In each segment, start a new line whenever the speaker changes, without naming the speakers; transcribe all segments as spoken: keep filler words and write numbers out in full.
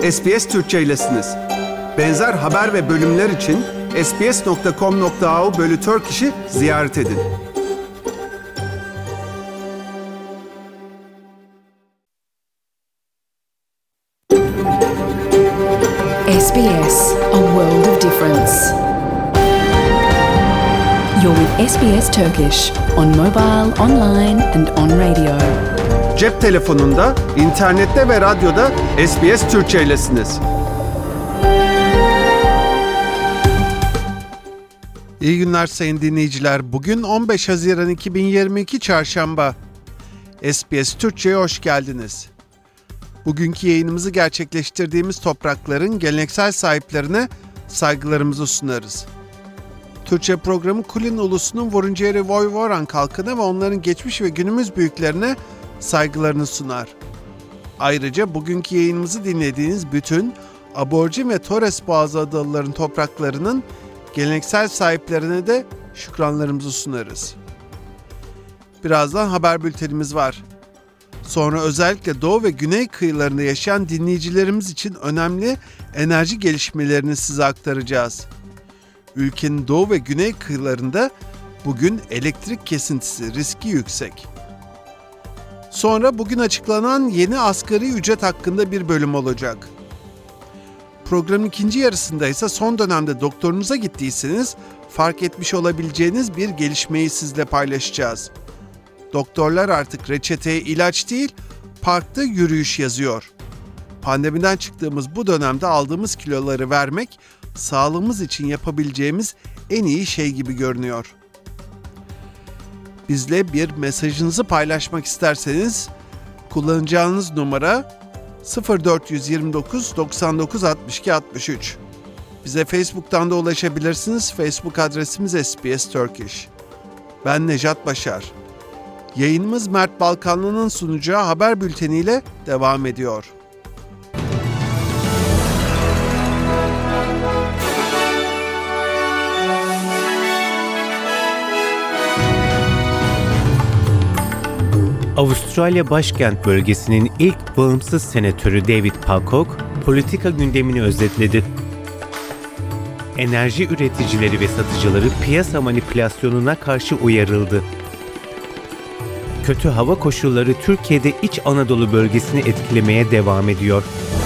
S B S Türkçe'ylesiniz. Benzer haber ve bölümler için sbs nokta com nokta a u bölü Turkish'i ziyaret edin.
S B S, a world of difference. You're with S B S Turkish on mobile, online and on radio.
Cep telefonunda, internette ve radyoda S B S Türkçe'ylesiniz. İyi günler sayın dinleyiciler. Bugün on beş Haziran iki bin yirmi iki Çarşamba. S B S Türkçe'ye hoş geldiniz. Bugünkü yayınımızı gerçekleştirdiğimiz toprakların geleneksel sahiplerine saygılarımızı sunarız. Türkçe programı Kulin ulusunun Wurundjeri Woiworan halkına ve onların geçmiş ve günümüz büyüklerine saygılarını sunar. Ayrıca bugünkü yayınımızı dinlediğiniz bütün Aborjin ve Torres Boğazı adalıların topraklarının geleneksel sahiplerine de şükranlarımızı sunarız. Birazdan haber bültenimiz var. Sonra özellikle doğu ve güney kıyılarında yaşayan dinleyicilerimiz için önemli enerji gelişmelerini size aktaracağız. Ülkenin doğu ve güney kıyılarında bugün elektrik kesintisi riski yüksek. Sonra bugün açıklanan yeni asgari ücret hakkında bir bölüm olacak. Programın ikinci yarısında ise son dönemde doktorunuza gittiyseniz fark etmiş olabileceğiniz bir gelişmeyi sizle paylaşacağız. Doktorlar artık reçeteye ilaç değil, parkta yürüyüş yazıyor. Pandemiden çıktığımız bu dönemde aldığımız kiloları vermek, sağlığımız için yapabileceğimiz en iyi şey gibi görünüyor. Bizle bir mesajınızı paylaşmak isterseniz, kullanacağınız numara sıfır dört yirmi dokuz doksan dokuz altmış iki altmış üç. Bize Facebook'tan da ulaşabilirsiniz. Facebook adresimiz S B S Turkish. Ben Nejat Başar. Yayınımız Mert Balkanlı'nın sunacağı haber bülteniyle devam ediyor.
Avustralya başkent bölgesinin ilk bağımsız senatörü David Pocock, politika gündemini özetledi. Enerji üreticileri ve satıcıları piyasa manipülasyonuna karşı uyarıldı. Kötü hava koşulları Türkiye'de İç Anadolu bölgesini etkilemeye devam ediyor.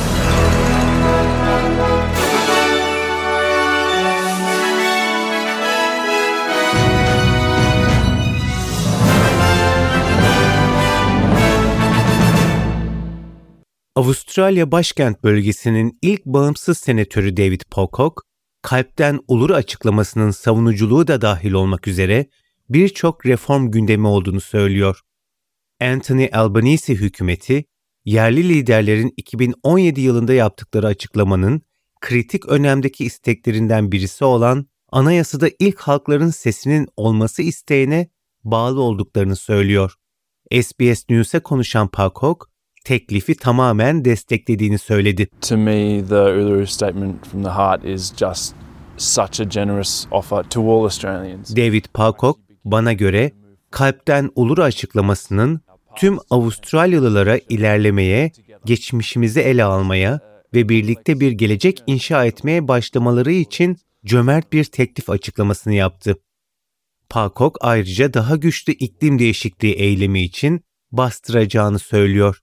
Avustralya başkent bölgesinin ilk bağımsız senatörü David Pocock, kalpten olur açıklamasının savunuculuğu da dahil olmak üzere birçok reform gündemi olduğunu söylüyor. Anthony Albanese hükümeti, yerli liderlerin iki bin on yedi yılında yaptıkları açıklamanın kritik önemdeki isteklerinden birisi olan anayasada ilk halkların sesinin olması isteğine bağlı olduklarını söylüyor. S B S News'e konuşan Pocock, teklifi tamamen desteklediğini söyledi.
To me, the Uluru Statement from the Heart is just such a generous offer to all Australians.
David Pocock, bana göre kalpten Uluru açıklamasının tüm Avustralyalılara ilerlemeye, geçmişimizi ele almaya ve birlikte bir gelecek inşa etmeye başlamaları için cömert bir teklif açıklamasını yaptı. Pocock ayrıca daha güçlü iklim değişikliği eylemi için bastıracağını söylüyor.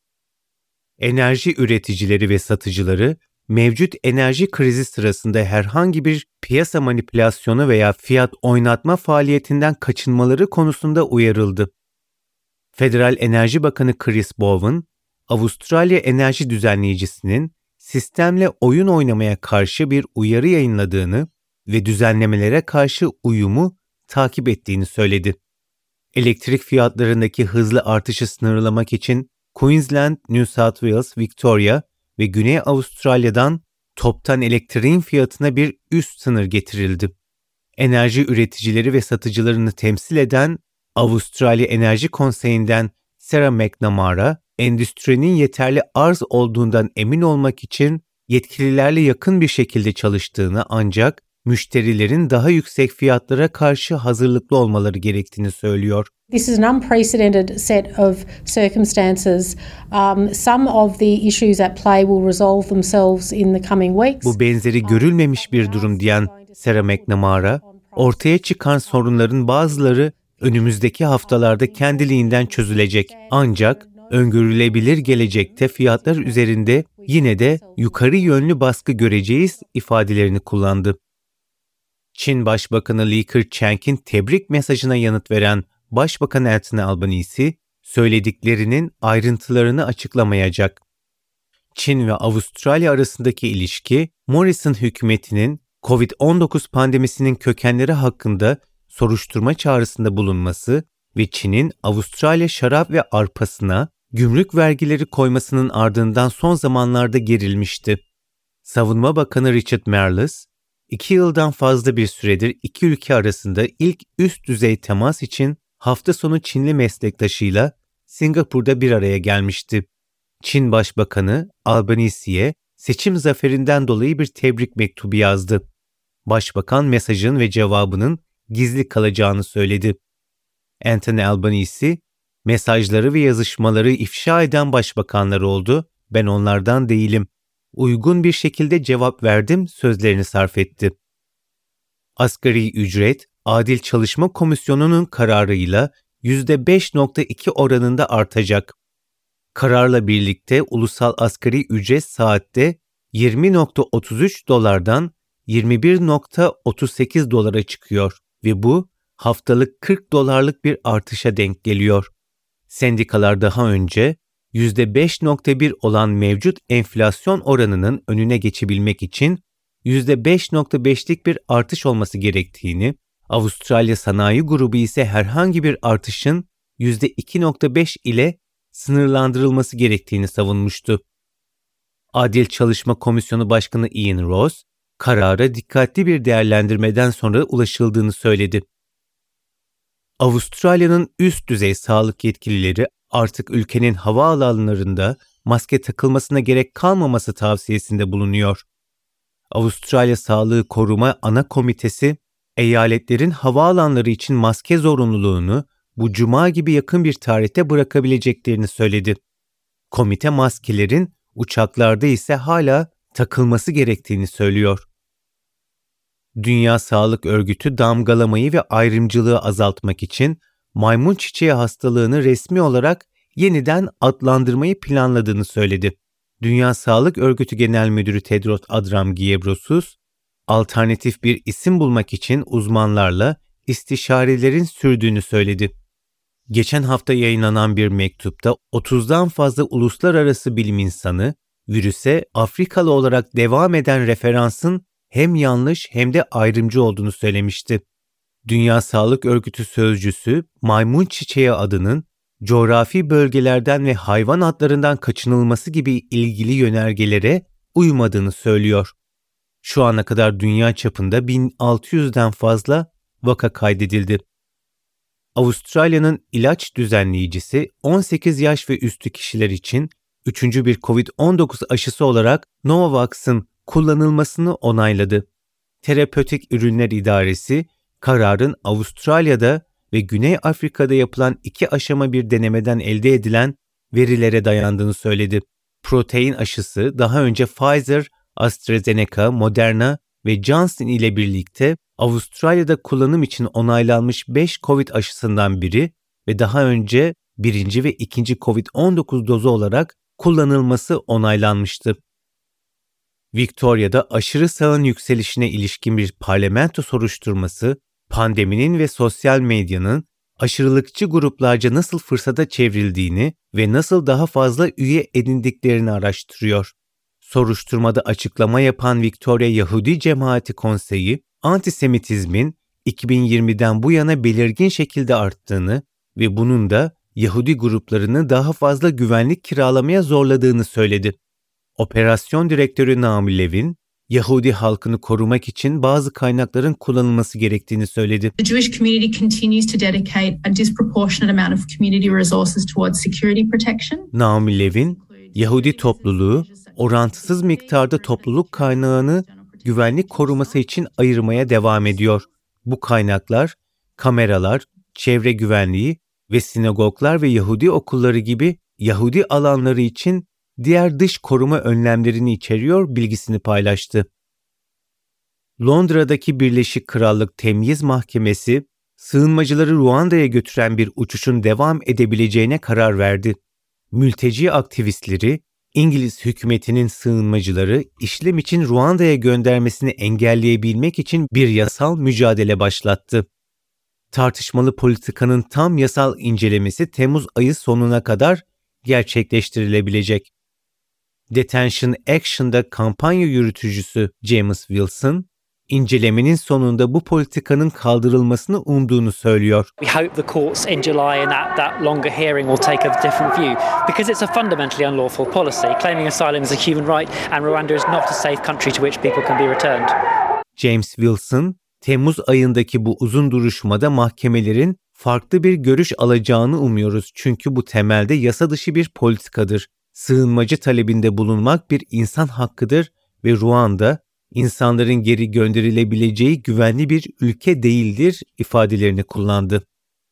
Enerji üreticileri ve satıcıları, mevcut enerji krizi sırasında herhangi bir piyasa manipülasyonu veya fiyat oynatma faaliyetinden kaçınmaları konusunda uyarıldı. Federal Enerji Bakanı Chris Bowen, Avustralya Enerji Düzenleyicisi'nin sistemle oyun oynamaya karşı bir uyarı yayınladığını ve düzenlemelere karşı uyumu takip ettiğini söyledi. Elektrik fiyatlarındaki hızlı artışı sınırlamak için Queensland, New South Wales, Victoria ve Güney Avustralya'dan toptan elektriğin fiyatına bir üst sınır getirildi. Enerji üreticileri ve satıcılarını temsil eden Avustralya Enerji Konseyi'nden Sarah McNamara, endüstrinin yeterli arz olduğundan emin olmak için yetkililerle yakın bir şekilde çalıştığını ancak müşterilerin daha yüksek fiyatlara karşı hazırlıklı olmaları gerektiğini söylüyor.
This is an unprecedented set of circumstances. Um, some of the issues at play will resolve themselves in the coming weeks.
Bu benzeri görülmemiş bir durum diyen Sarah McNamara, ortaya çıkan sorunların bazıları önümüzdeki haftalarda kendiliğinden çözülecek. Ancak öngörülebilir gelecekte fiyatlar üzerinde yine de yukarı yönlü baskı göreceğiz ifadelerini kullandı. Çin Başbakanı Li Keqiang'in tebrik mesajına yanıt veren Başbakan Anthony Albanese, söylediklerinin ayrıntılarını açıklamayacak. Çin ve Avustralya arasındaki ilişki, Morrison hükümetinin kovid on dokuz pandemisinin kökenleri hakkında soruşturma çağrısında bulunması ve Çin'in Avustralya şarap ve arpasına gümrük vergileri koymasının ardından son zamanlarda gerilmişti. Savunma Bakanı Richard Marles, iki yıldan fazla bir süredir iki ülke arasında ilk üst düzey temas için hafta sonu Çinli meslektaşıyla Singapur'da bir araya gelmişti. Çin Başbakanı Albanese'ye seçim zaferinden dolayı bir tebrik mektubu yazdı. Başbakan mesajın ve cevabının gizli kalacağını söyledi. Anthony Albanese, mesajları ve yazışmaları ifşa eden başbakanlar oldu, ben onlardan değilim. Uygun bir şekilde cevap verdim sözlerini sarf etti. Asgari ücret, Adil Çalışma Komisyonu'nun kararıyla yüzde beş virgül iki oranında artacak. Kararla birlikte ulusal asgari ücret saatte yirmi virgül otuz üç dolardan yirmi bir virgül otuz sekiz dolara çıkıyor ve bu haftalık kırk dolarlık bir artışa denk geliyor. Sendikalar daha önce yüzde beş virgül bir olan mevcut enflasyon oranının önüne geçebilmek için yüzde beş virgül beşlik bir artış olması gerektiğini, Avustralya Sanayi Grubu ise herhangi bir artışın yüzde iki virgül beş ile sınırlandırılması gerektiğini savunmuştu. Adil Çalışma Komisyonu Başkanı Ian Ross, karara dikkatli bir değerlendirmeden sonra ulaşıldığını söyledi. Avustralya'nın üst düzey sağlık yetkilileri artık ülkenin havaalanlarında maske takılmasına gerek kalmaması tavsiyesinde bulunuyor. Avustralya Sağlığı Koruma Ana Komitesi, eyaletlerin havaalanları için maske zorunluluğunu bu cuma gibi yakın bir tarihte bırakabileceklerini söyledi. Komite maskelerin uçaklarda ise hala takılması gerektiğini söylüyor. Dünya Sağlık Örgütü damgalamayı ve ayrımcılığı azaltmak için maymun çiçeği hastalığını resmi olarak yeniden adlandırmayı planladığını söyledi. Dünya Sağlık Örgütü Genel Müdürü Tedros Adhanom Ghebreyesus, alternatif bir isim bulmak için uzmanlarla istişarelerin sürdüğünü söyledi. Geçen hafta yayınlanan bir mektupta otuzdan fazla uluslararası bilim insanı, virüse Afrikalı olarak devam eden referansın hem yanlış hem de ayrımcı olduğunu söylemişti. Dünya Sağlık Örgütü sözcüsü, maymun çiçeği adının coğrafi bölgelerden ve hayvan adlarından kaçınılması gibi ilgili yönergelere uymadığını söylüyor. Şu ana kadar dünya çapında bin altı yüzden fazla vaka kaydedildi. Avustralya'nın ilaç düzenleyicisi on sekiz yaş ve üstü kişiler için üçüncü bir kovid on dokuz aşısı olarak Novavax'ın kullanılmasını onayladı. Terapötik Ürünler İdaresi, kararın Avustralya'da ve Güney Afrika'da yapılan iki aşama bir denemeden elde edilen verilere dayandığını söyledi. Protein aşısı daha önce Pfizer, AstraZeneca, Moderna ve Johnson ile birlikte Avustralya'da kullanım için onaylanmış beş Covid aşısından biri ve daha önce birinci ve ikinci kovid on dokuz dozu olarak kullanılması onaylanmıştı. Victoria'da aşırı sağın yükselişine ilişkin bir parlamento soruşturması, pandeminin ve sosyal medyanın aşırılıkçı gruplarca nasıl fırsata çevrildiğini ve nasıl daha fazla üye edindiklerini araştırıyor. Soruşturmada açıklama yapan Victoria Yahudi Cemaati Konseyi, antisemitizmin iki bin yirmiden bu yana belirgin şekilde arttığını ve bunun da Yahudi gruplarını daha fazla güvenlik kiralamaya zorladığını söyledi. Operasyon Direktörü Naomi Levin, Yahudi halkını korumak için bazı kaynakların kullanılması gerektiğini söyledi.
The Jewish community continues to dedicate a disproportionate amount of community resources towards security protection.
Naomi Levin, Yahudi topluluğu orantısız miktarda topluluk kaynağını güvenlik koruması için ayırmaya devam ediyor. Bu kaynaklar, kameralar, çevre güvenliği ve sinagoglar ve Yahudi okulları gibi Yahudi alanları için diğer dış koruma önlemlerini içeriyor bilgisini paylaştı. Londra'daki Birleşik Krallık Temyiz Mahkemesi, sığınmacıları Ruanda'ya götüren bir uçuşun devam edebileceğine karar verdi. Mülteci aktivistleri, İngiliz hükümetinin sığınmacıları işlem için Ruanda'ya göndermesini engelleyebilmek için bir yasal mücadele başlattı. Tartışmalı politikanın tam yasal incelemesi Temmuz ayı sonuna kadar gerçekleştirilebilecek. Detention Action'da kampanya yürütücüsü James Wilson, incelemenin sonunda bu politikanın kaldırılmasını umduğunu söylüyor.
We hope the courts in July in that, that longer hearing will take a different view because it's a fundamentally unlawful policy. Claiming asylum is a human right and Rwanda is not a safe country to which people can be returned.
James Wilson, Temmuz ayındaki bu uzun duruşmada mahkemelerin farklı bir görüş alacağını umuyoruz çünkü bu temelde yasa dışı bir politikadır. Sığınmacı talebinde bulunmak bir insan hakkıdır ve Ruanda, insanların geri gönderilebileceği güvenli bir ülke değildir ifadelerini kullandı.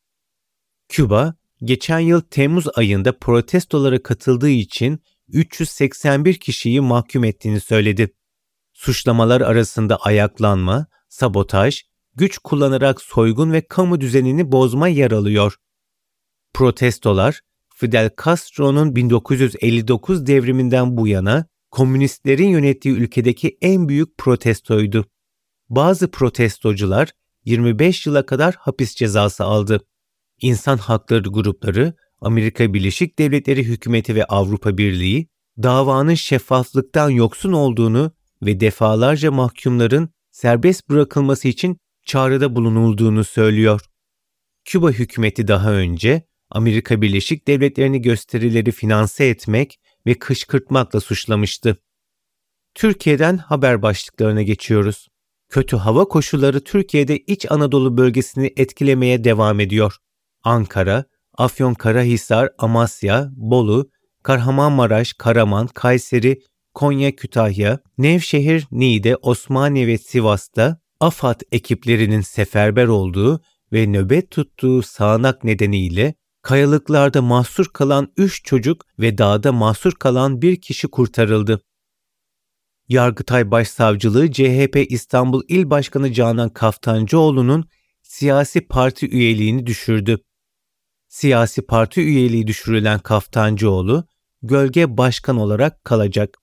Küba, geçen yıl Temmuz ayında protestolara katıldığı için üç yüz seksen bir kişiyi mahkum ettiğini söyledi. Suçlamalar arasında ayaklanma, sabotaj, güç kullanarak soygun ve kamu düzenini bozma yer alıyor. Protestolar, Fidel Castro'nun bin dokuz yüz elli dokuz devriminden bu yana komünistlerin yönettiği ülkedeki en büyük protestoydu. Bazı protestocular yirmi beş yıla kadar hapis cezası aldı. İnsan hakları grupları, Amerika Birleşik Devletleri hükümeti ve Avrupa Birliği, davanın şeffaflıktan yoksun olduğunu ve defalarca mahkumların serbest bırakılması için çağrıda bulunulduğunu söylüyor. Küba hükümeti daha önce Amerika Birleşik Devletleri'ni gösterileri finanse etmek ve kışkırtmakla suçlamıştı. Türkiye'den haber başlıklarına geçiyoruz. Kötü hava koşulları Türkiye'de İç Anadolu bölgesini etkilemeye devam ediyor. Ankara, Afyonkarahisar, Amasya, Bolu, Kahramanmaraş, Karaman, Kayseri, Konya, Kütahya, Nevşehir, Niğde, Osmaniye ve Sivas'ta AFAD ekiplerinin seferber olduğu ve nöbet tuttuğu sağanak nedeniyle kayalıklarda mahsur kalan üç çocuk ve dağda mahsur kalan bir kişi kurtarıldı. Yargıtay Başsavcılığı C H P İstanbul İl Başkanı Canan Kaftancıoğlu'nun siyasi parti üyeliğini düşürdü. Siyasi parti üyeliği düşürülen Kaftancıoğlu, gölge başkan olarak kalacak.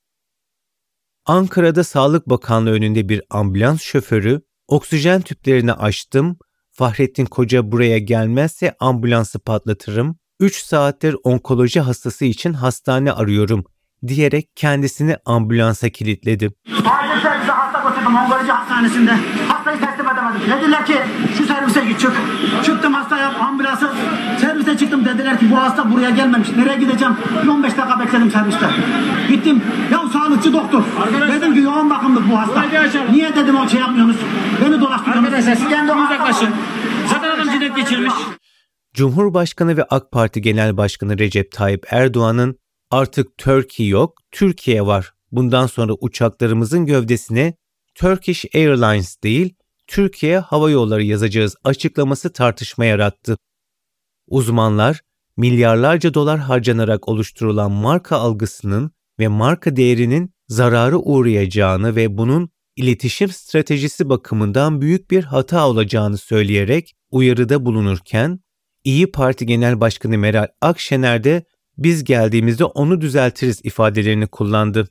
Ankara'da Sağlık Bakanlığı önünde bir ambulans şoförü, oksijen tüplerini açtım, Fahrettin Koca buraya gelmezse ambulansı patlatırım, üç saattir onkoloji hastası için hastane arıyorum diyerek kendisini ambulansa kilitledi.
Acil servise hasta götürdüm onkoloji hastanesinde. Hastayı teslim edemedim. Dediler ki şu servise git çık. Çıktım hastaya ambulansa servise çıktım dediler ki bu hasta buraya gelmemiş. Nereye gideceğim? on beş dakika bekledim serviste. Gittim. Ya sağlıkçı doktor. Arkadaşlar. Dedim ki yoğun bakımlık bu hasta. Niye dedim o şey yapmıyorsunuz? Beni dolaştırıyorsunuz. Arkadaşlar siz kendi uzaklaşın. Zaten adam cinnet geçirmiş.
Cumhurbaşkanı ve AK Parti Genel Başkanı Recep Tayyip Erdoğan'ın artık Turkey yok, Türkiye var. Bundan sonra uçaklarımızın gövdesine Turkish Airlines değil, Türkiye Hava Yolları yazacağız açıklaması tartışma yarattı. Uzmanlar, milyarlarca dolar harcanarak oluşturulan marka algısının ve marka değerinin zararı uğrayacağını ve bunun iletişim stratejisi bakımından büyük bir hata olacağını söyleyerek uyarıda bulunurken, İyi Parti Genel Başkanı Meral Akşener de biz geldiğimizde onu düzeltiriz ifadelerini kullandı.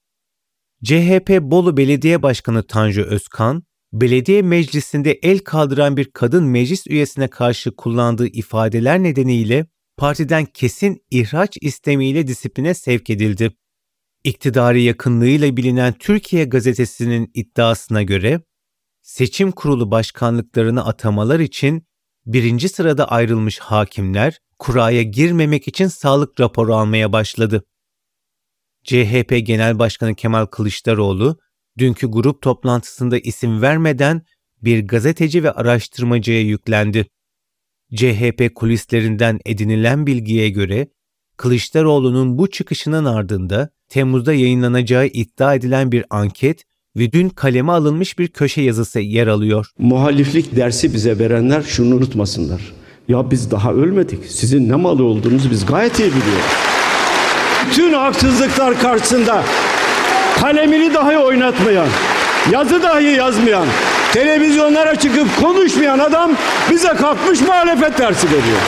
C H P Bolu Belediye Başkanı Tanju Özkan, belediye meclisinde el kaldıran bir kadın meclis üyesine karşı kullandığı ifadeler nedeniyle partiden kesin ihraç istemiyle disipline sevk edildi. İktidara yakınlığıyla bilinen Türkiye Gazetesi'nin iddiasına göre, seçim kurulu başkanlıklarına atamalar için birinci sırada ayrılmış hakimler, kuraya girmemek için sağlık raporu almaya başladı. C H P Genel Başkanı Kemal Kılıçdaroğlu, dünkü grup toplantısında isim vermeden bir gazeteci ve araştırmacıya yüklendi. C H P kulislerinden edinilen bilgiye göre, Kılıçdaroğlu'nun bu çıkışının ardında Temmuz'da yayınlanacağı iddia edilen bir anket ve dün kaleme alınmış bir köşe yazısı yer alıyor.
Muhaliflik dersi bize verenler şunu unutmasınlar. Ya biz daha ölmedik. Sizin ne malı olduğunuzu biz gayet iyi biliyoruz. Bütün haksızlıklar karşısında kalemini dahi oynatmayan, yazı dahi yazmayan, televizyonlara çıkıp konuşmayan adam bize kalkmış muhalefet dersi veriyor.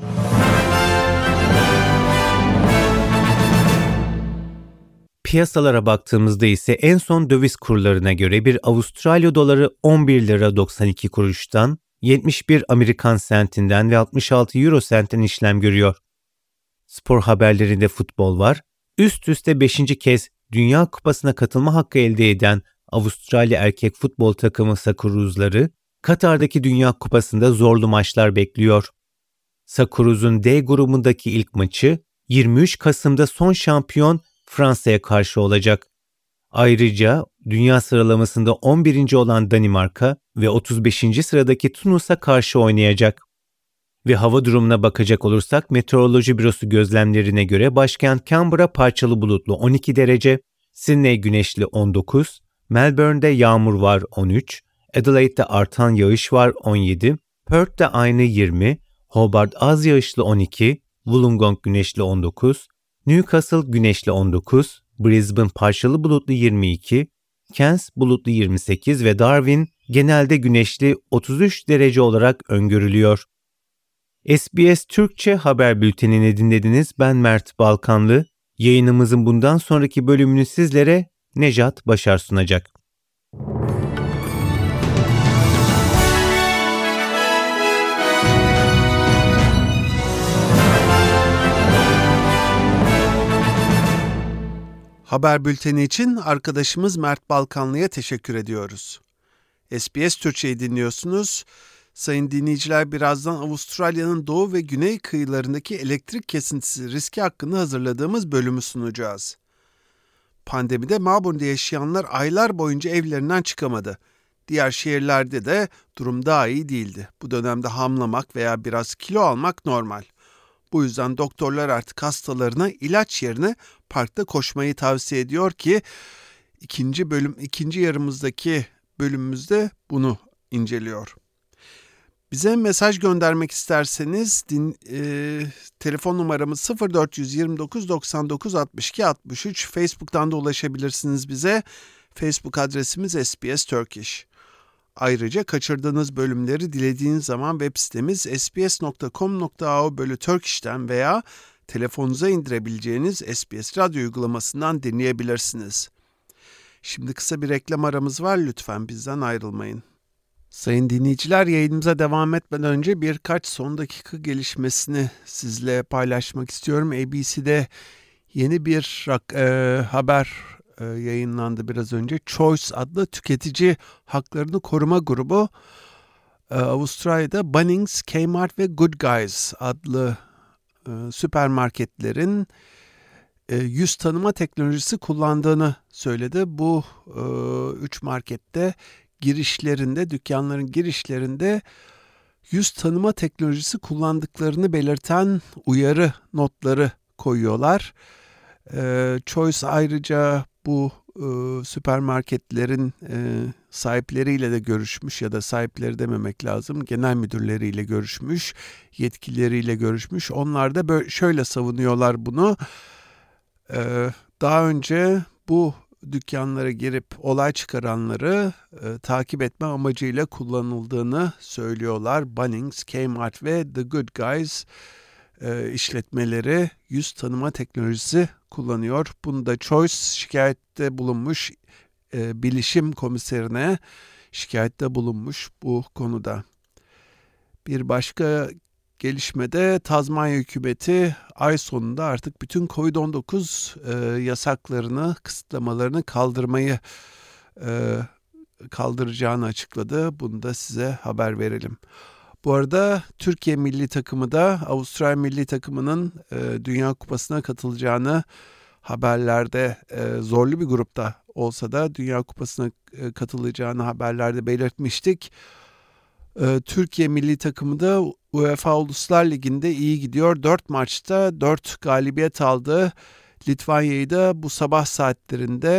Piyasalara baktığımızda ise en son döviz kurlarına göre bir Avustralya doları on bir lira doksan iki kuruştan, yetmiş bir Amerikan sentinden ve altmış altı euro sentten işlem görüyor. Spor haberlerinde futbol var. Üst üste beşinci kez Dünya Kupası'na katılma hakkı elde eden Avustralya erkek futbol takımı Socceroos'ları Katar'daki Dünya Kupası'nda zorlu maçlar bekliyor. Socceroos'un D grubundaki ilk maçı yirmi üç Kasım'da son şampiyon Fransa'ya karşı olacak. Ayrıca dünya sıralamasında on birinci olan Danimarka ve otuz beşinci sıradaki Tunus'a karşı oynayacak. Ve hava durumuna bakacak olursak Meteoroloji Bürosu gözlemlerine göre başkent Canberra parçalı bulutlu on iki derece, Sydney güneşli on dokuz, Melbourne'de yağmur var on üç, Adelaide'de artan yağış var on yedi, Perth'te aynı yirmi, Hobart az yağışlı on iki, Wollongong güneşli on dokuz, Newcastle güneşli on dokuz, Brisbane parçalı bulutlu yirmi iki, Cairns bulutlu yirmi sekiz ve Darwin genelde güneşli otuz üç derece olarak öngörülüyor. S B S Türkçe haber bültenini dinlediniz. Ben Mert Balkanlı. Yayınımızın bundan sonraki bölümünü sizlere Nejat Başar sunacak.
Haber bülteni için arkadaşımız Mert Balkanlı'ya teşekkür ediyoruz. S B S Türkçe'yi dinliyorsunuz. Sayın dinleyiciler, birazdan Avustralya'nın doğu ve güney kıyılarındaki elektrik kesintisi riski hakkında hazırladığımız bölümü sunacağız. Pandemide Melbourne'de yaşayanlar aylar boyunca evlerinden çıkamadı. Diğer şehirlerde de durum daha iyi değildi. Bu dönemde hamlamak veya biraz kilo almak normal. Bu yüzden doktorlar artık hastalarına ilaç yerine parkta koşmayı tavsiye ediyor ki ikinci bölüm, ikinci yarımızdaki bölümümüzde bunu inceliyor. Bize mesaj göndermek isterseniz din, e, telefon numaramız sıfır dört yirmi dokuz doksan dokuz altmış iki altmış üç. Facebook'tan da ulaşabilirsiniz bize. Facebook adresimiz S B S Turkish. Ayrıca kaçırdığınız bölümleri dilediğiniz zaman web sitemiz s b s nokta com nokta a u bölü Turkish'ten veya telefonunuza indirebileceğiniz S B S radyo uygulamasından dinleyebilirsiniz. Şimdi kısa bir reklam aramız var. Lütfen bizden ayrılmayın. Sayın dinleyiciler, yayınımıza devam etmeden önce birkaç son dakika gelişmesini sizle paylaşmak istiyorum. A B C'de yeni bir e, haber e, yayınlandı biraz önce. Choice adlı tüketici haklarını koruma grubu e, Avustralya'da Bunnings, Kmart ve Good Guys adlı e, süpermarketlerin e, yüz tanıma teknolojisi kullandığını söyledi. Bu e, üç markette girişlerinde, dükkanların girişlerinde yüz tanıma teknolojisi kullandıklarını belirten uyarı notları koyuyorlar. Ee, Choice ayrıca bu e, süpermarketlerin e, sahipleriyle de görüşmüş, ya da sahipleri dememek lazım, genel müdürleriyle görüşmüş, yetkilileriyle görüşmüş. Onlar da böyle şöyle savunuyorlar bunu. Ee, daha önce bu dükkanlara girip olay çıkaranları e, takip etme amacıyla kullanıldığını söylüyorlar. Bunnings, Kmart ve The Good Guys e, işletmeleri yüz tanıma teknolojisi kullanıyor. Bunu da Choice şikayette bulunmuş, e, bilişim komiserine şikayette bulunmuş bu konuda. Bir başka gelişmede Tazmanya hükümeti ay sonunda artık bütün kovid on dokuz e, yasaklarını, kısıtlamalarını kaldırmayı e, kaldıracağını açıkladı. Bunu da size haber verelim. Bu arada Türkiye milli takımı da Avustralya milli takımının e, Dünya Kupası'na katılacağını haberlerde, e, zorlu bir grupta olsa da Dünya Kupası'na e, katılacağını haberlerde belirtmiştik. Türkiye milli takımı da UEFA Uluslar Ligi'nde iyi gidiyor. dört maçta dört galibiyet aldı. Litvanya'yı da bu sabah saatlerinde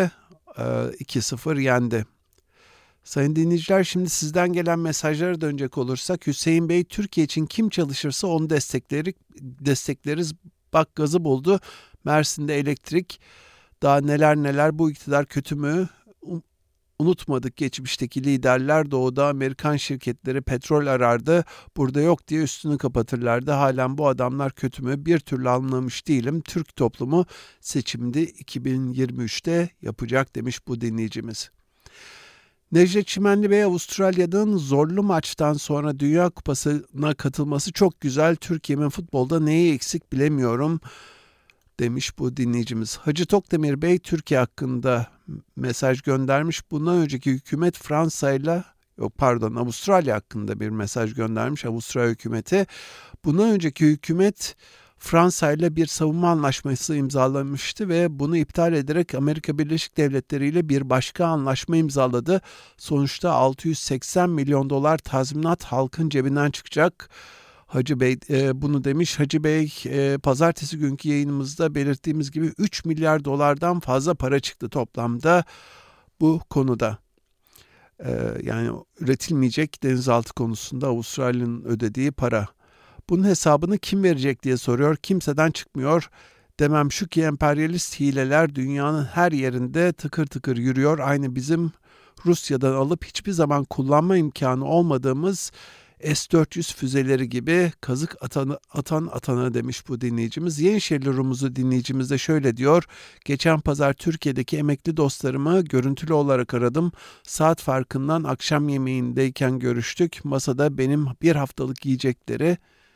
iki sıfır yendi. Sayın dinleyiciler, şimdi sizden gelen mesajlara dönecek olursak, Hüseyin Bey, Türkiye için kim çalışırsa onu destekleriz, destekleriz. Bak gazı buldu. Mersin'de elektrik, daha neler neler, bu iktidar kötü mü? Unutmadık geçmişteki liderler, doğuda Amerikan şirketleri petrol arardı, burada yok diye üstünü kapatırlardı. Halen bu adamlar kötü mü? Bir türlü anlamış değilim. Türk toplumu seçimde iki bin yirmi üçte yapacak demiş bu dinleyicimiz. Necdet Çimenli Bey, Avustralya'nın zorlu maçtan sonra Dünya Kupası'na katılması çok güzel. Türkiye'nin futbolda neyi eksik bilemiyorum demiş bu dinleyicimiz. Hacı Tokdemir Bey, Türkiye hakkında mesaj göndermiş. Bundan önceki hükümet Fransa'yla, yok pardon Avustralya hakkında bir mesaj göndermiş Avustralya hükümeti. Bundan önceki hükümet Fransa ile bir savunma anlaşması imzalamıştı ve bunu iptal ederek Amerika Birleşik Devletleri ile bir başka anlaşma imzaladı. Sonuçta altı yüz seksen milyon dolar tazminat halkın cebinden çıkacak. Hacı Bey e, bunu demiş. Hacı Bey, e, pazartesi günkü yayınımızda belirttiğimiz gibi üç milyar dolardan fazla para çıktı toplamda bu konuda. E, yani üretilmeyecek denizaltı konusunda Avustralya'nın ödediği para. Bunun hesabını kim verecek diye soruyor. Kimseden çıkmıyor. Demem şu ki emperyalist hileler dünyanın her yerinde tıkır tıkır yürüyor. Aynı bizim Rusya'dan alıp hiçbir zaman kullanma imkanı olmadığımız S dört yüz füzeleri gibi, kazık atan atan atana demiş bu dinleyicimiz. Yenişehirli Rumuzlu dinleyicimiz de şöyle diyor. Geçen pazar Türkiye'deki emekli dostlarımı görüntülü olarak aradım. Saat farkından akşam yemeğindeyken görüştük. Masada benim bir haftalık yiyecekleri,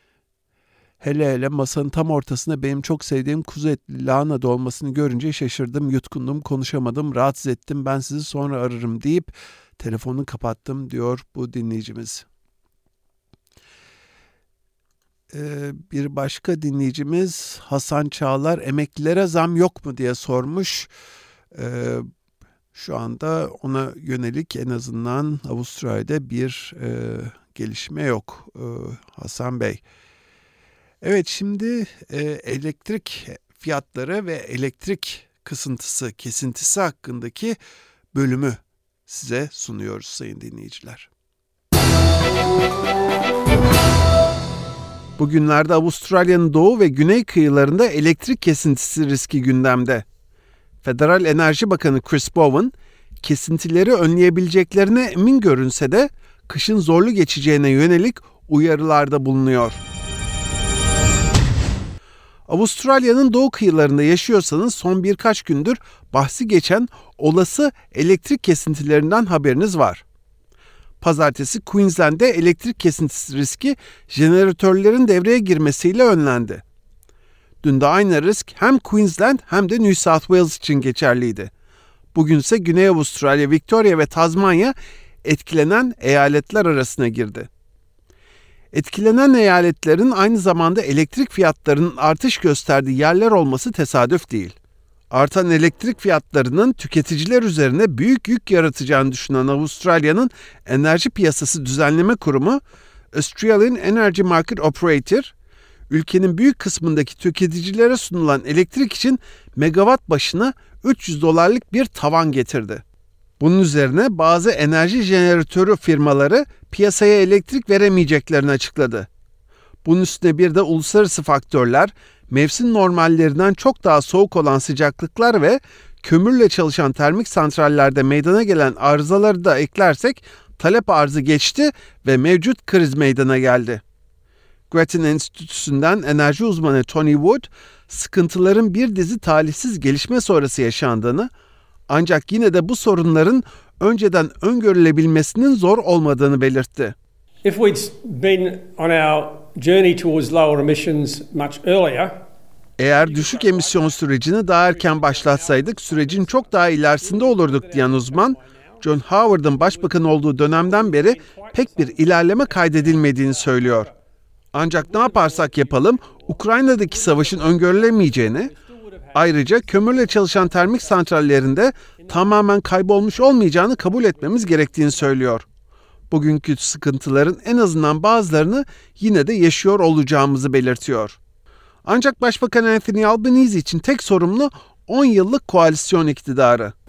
hele hele masanın tam ortasında benim çok sevdiğim kuzu etli lahana dolmasını görünce şaşırdım, yutkundum, konuşamadım, rahatsız ettim, ben sizi sonra ararım deyip telefonu kapattım diyor bu dinleyicimiz. Ee, bir başka dinleyicimiz Hasan Çağlar, emeklilere zam yok mu diye sormuş. Ee, şu anda ona yönelik en azından Avustralya'da bir e, gelişme yok ee, Hasan Bey. Evet, şimdi e, elektrik fiyatları ve elektrik kısıntısı, kesintisi hakkındaki bölümü size sunuyoruz sayın dinleyiciler. Bugünlerde Avustralya'nın doğu ve güney kıyılarında elektrik kesintisi riski gündemde. Federal Enerji Bakanı Chris Bowen, kesintileri önleyebileceklerine emin görünse de kışın zorlu geçeceğine yönelik uyarılarda bulunuyor. Avustralya'nın doğu kıyılarında yaşıyorsanız son birkaç gündür bahsi geçen olası elektrik kesintilerinden haberiniz var. Pazartesi Queensland'de elektrik kesintisi riski jeneratörlerin devreye girmesiyle önlendi. Dün de aynı risk hem Queensland hem de New South Wales için geçerliydi. Bugünse Güney Avustralya, Victoria ve Tazmanya etkilenen eyaletler arasına girdi. Etkilenen eyaletlerin aynı zamanda elektrik fiyatlarının artış gösterdiği yerler olması tesadüf değil. Artan elektrik fiyatlarının tüketiciler üzerine büyük yük yaratacağını düşünen Avustralya'nın Enerji Piyasası Düzenleme Kurumu, Australian Energy Market Operator, ülkenin büyük kısmındaki tüketicilere sunulan elektrik için megawatt başına üç yüz dolarlık bir tavan getirdi. Bunun üzerine bazı enerji jeneratörü firmaları piyasaya elektrik veremeyeceklerini açıkladı. Bunun üstüne bir de uluslararası faktörler, mevsim normallerinden çok daha soğuk olan sıcaklıklar ve kömürle çalışan termik santrallerde meydana gelen arızaları da eklersek talep arzı geçti ve mevcut kriz meydana geldi. Grattan Enstitüsü'nden enerji uzmanı Tony Wood, sıkıntıların bir dizi talihsiz gelişme sonrası yaşandığını, ancak yine de bu sorunların önceden öngörülebilmesinin zor olmadığını belirtti.
If we'd been on our journey towards lower emissions much earlier,
eğer düşük emisyon sürecini daha erken başlatsaydık sürecin çok daha ilerisinde olurduk diyen uzman, John Howard'ın başbakan olduğu dönemden beri pek bir ilerleme kaydedilmediğini söylüyor. Ancak ne yaparsak yapalım Ukrayna'daki savaşın öngörülemeyeceğini, ayrıca kömürle çalışan termik santrallerinde tamamen kaybolmuş olmayacağını kabul etmemiz gerektiğini söylüyor. Bugünkü sıkıntıların en azından bazılarını yine de yaşıyor olacağımızı belirtiyor. Ancak Başbakan Anthony Albanese için tek sorumlu on yıllık koalisyon iktidarı.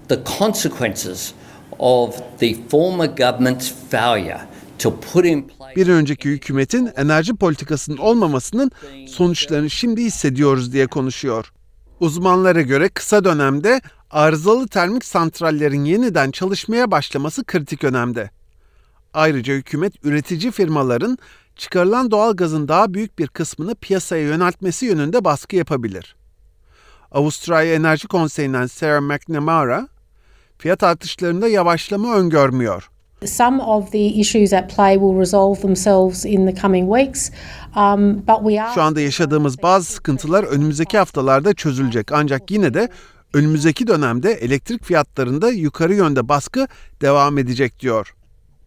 the consequences of the former government's failure to put in place...
Bir önceki hükümetin enerji politikasının olmamasının sonuçlarını şimdi hissediyoruz diye konuşuyor. Uzmanlara göre kısa dönemde arızalı termik santrallerin yeniden çalışmaya başlaması kritik önemde. Ayrıca hükümet üretici firmaların çıkarılan doğalgazın daha büyük bir kısmını piyasaya yöneltmesi yönünde baskı yapabilir. Avustralya Enerji Konseyi'nden Sarah McNamara, fiyat artışlarında yavaşlama öngörmüyor.
Some of the issues at play will resolve themselves in the coming weeks, um, but we are...
Şu anda yaşadığımız bazı sıkıntılar önümüzdeki haftalarda çözülecek. Ancak yine de önümüzdeki dönemde elektrik fiyatlarında yukarı yönde baskı devam edecek diyor.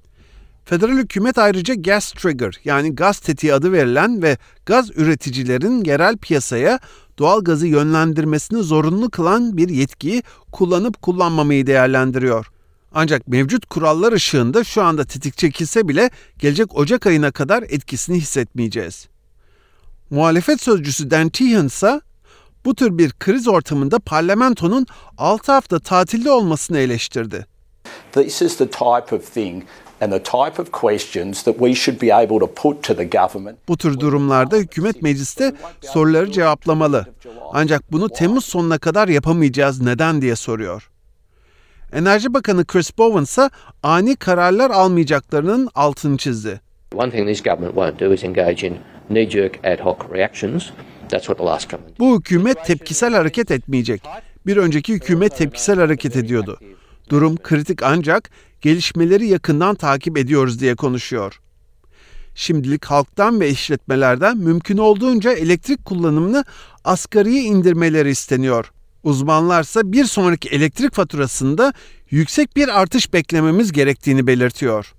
Federal hükümet ayrıca gas trigger yani gaz tetiği adı verilen ve gaz üreticilerin yerel piyasaya doğal gazı yönlendirmesini zorunlu kılan bir yetkiyi kullanıp kullanmamayı değerlendiriyor. Ancak mevcut kurallar ışığında şu anda tetik çekilse bile gelecek Ocak ayına kadar etkisini hissetmeyeceğiz. Muhalefet sözcüsü Dan Tehan ise bu tür bir kriz ortamında parlamentonun altı hafta tatilde olmasını eleştirdi.
This is the type of thing and the type of questions that we should be able to put to the government.
Bu tür durumlarda hükümet mecliste soruları cevaplamalı. Ancak bunu Temmuz sonuna kadar yapamayacağız neden diye soruyor. Enerji Bakanı Chris Bowen ise ani kararlar almayacaklarının altını çizdi.
One thing this government won't do is engage in knee-jerk ad hoc reactions. That's what the last government.
Bu hükümet tepkisel hareket etmeyecek. Bir önceki hükümet tepkisel hareket ediyordu. Durum kritik ancak gelişmeleri yakından takip ediyoruz diye konuşuyor. Şimdilik halktan ve işletmelerden mümkün olduğunca elektrik kullanımını asgariye indirmeleri isteniyor. Uzmanlarsa bir sonraki elektrik faturasında yüksek bir artış beklememiz gerektiğini belirtiyor.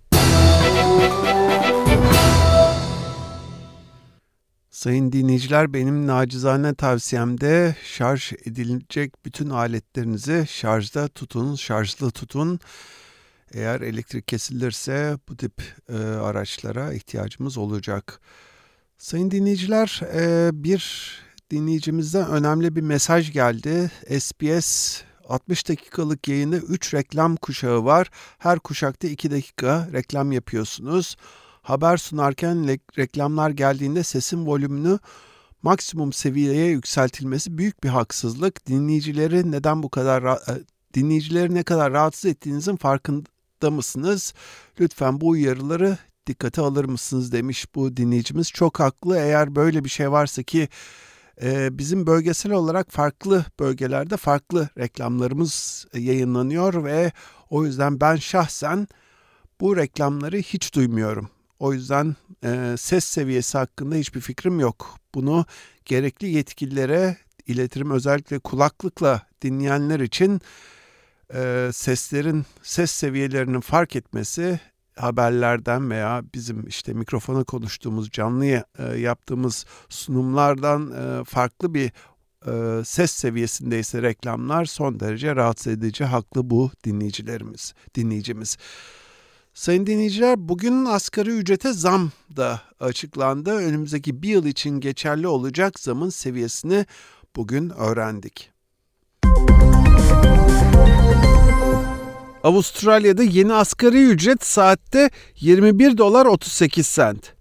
Sayın dinleyiciler, benim nacizane tavsiyemde şarj edilecek bütün aletlerinizi şarjda tutun, şarjlı tutun. Eğer elektrik kesilirse bu tip e, araçlara ihtiyacımız olacak. Sayın dinleyiciler, e, bir dinleyicimizden önemli bir mesaj geldi. S B S altmış dakikalık yayında üç reklam kuşağı var. Her kuşakta iki dakika reklam yapıyorsunuz. Haber sunarken le- reklamlar geldiğinde sesin volümünü maksimum seviyeye yükseltilmesi büyük bir haksızlık. Dinleyicileri neden bu kadar ra- dinleyicileri ne kadar rahatsız ettiğinizin farkında mısınız? Lütfen bu uyarıları dikkate alır mısınız demiş bu dinleyicimiz. Çok haklı. Eğer böyle bir şey varsa ki e, bizim bölgesel olarak farklı bölgelerde farklı reklamlarımız yayınlanıyor ve o yüzden ben şahsen bu reklamları hiç duymuyorum. O yüzden e, ses seviyesi hakkında hiçbir fikrim yok. Bunu gerekli yetkililere iletirim, özellikle kulaklıkla dinleyenler için e, seslerin, ses seviyelerinin fark etmesi haberlerden veya bizim işte mikrofona konuştuğumuz, canlı e, yaptığımız sunumlardan e, farklı bir e, ses seviyesindeyse reklamlar son derece rahatsız edici, haklı bu dinleyicilerimiz, dinleyicimiz. Sayın dinleyiciler, bugün asgari ücrete zam da açıklandı. Önümüzdeki bir yıl için geçerli olacak zamın seviyesini bugün öğrendik. Avustralya'da yeni asgari ücret saatte yirmi bir dolar otuz sekiz sent.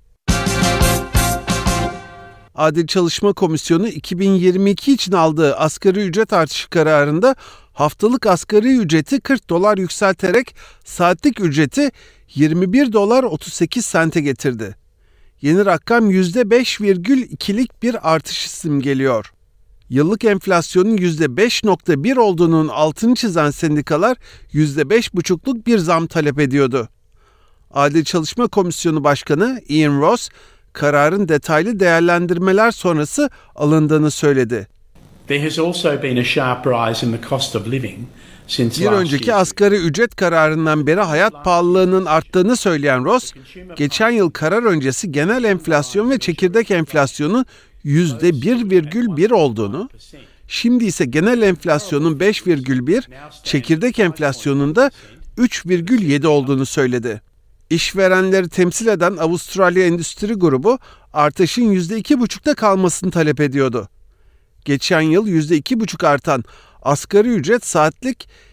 Adil Çalışma Komisyonu iki bin yirmi iki için aldığı asgari ücret artışı kararında haftalık asgari ücreti kırk dolar yükselterek saatlik ücreti yirmi bir dolar otuz sekiz sente getirdi. Yeni rakam yüzde beş virgül ikilik bir artış simgeliyor. Yıllık enflasyonun yüzde beş virgül bir olduğunun altını çizen sendikalar yüzde beş virgül beşlik bir zam talep ediyordu. Adil Çalışma Komisyonu Başkanı Ian Ross, kararın detaylı değerlendirmeler sonrası alındığını söyledi.
There has also been a sharp rise in the cost of living since
Bir önceki asgari ücret kararından beri hayat pahalılığının arttığını söyleyen Ross, geçen yıl karar öncesi genel enflasyon ve çekirdek enflasyonun yüzde bir virgül bir olduğunu, şimdi ise genel enflasyonun beş virgül bir, çekirdek enflasyonun da üç virgül yedi olduğunu söyledi. İşverenleri temsil eden Avustralya Endüstri Grubu artışın yüzde iki buçukta kalmasını talep ediyordu. Geçen yıl yüzde iki buçuk artan asgari ücret saatlik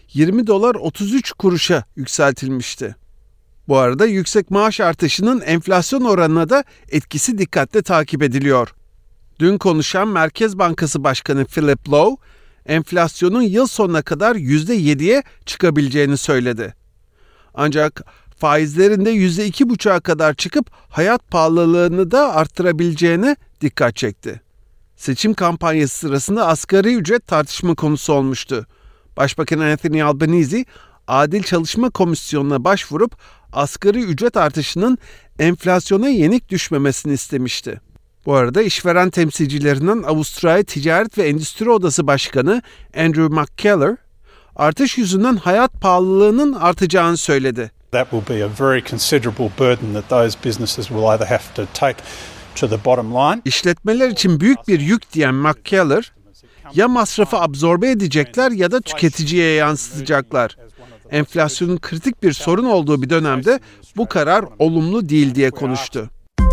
yirmi dolar otuz üç kuruşa yükseltilmişti. Bu arada yüksek maaş artışının enflasyon oranına da etkisi dikkatle takip ediliyor. Dün konuşan Merkez Bankası Başkanı Philip Lowe, enflasyonun yıl sonuna kadar yüzde yediye çıkabileceğini söyledi. Ancak faizlerin de yüzde iki buçuğa kadar çıkıp hayat pahalılığını da arttırabileceğine dikkat çekti. Seçim kampanyası sırasında asgari ücret tartışma konusu olmuştu. Başbakan Anthony Albanese, Adil Çalışma Komisyonu'na başvurup asgari ücret artışının enflasyona yenik düşmemesini istemişti. Bu arada işveren temsilcilerinden Avustralya Ticaret ve Endüstri Odası Başkanı Andrew McKellar, artış yüzünden hayat pahalılığının artacağını söyledi.
That will be a very considerable burden that those businesses will either have to take to the bottom line.
İşletmeler için büyük bir yük diyen McKellar, ya masrafı absorbe edecekler ya da tüketiciye yansıtacaklar. Enflasyonun kritik bir sorun olduğu bir dönemde bu karar olumlu değil diye konuştu.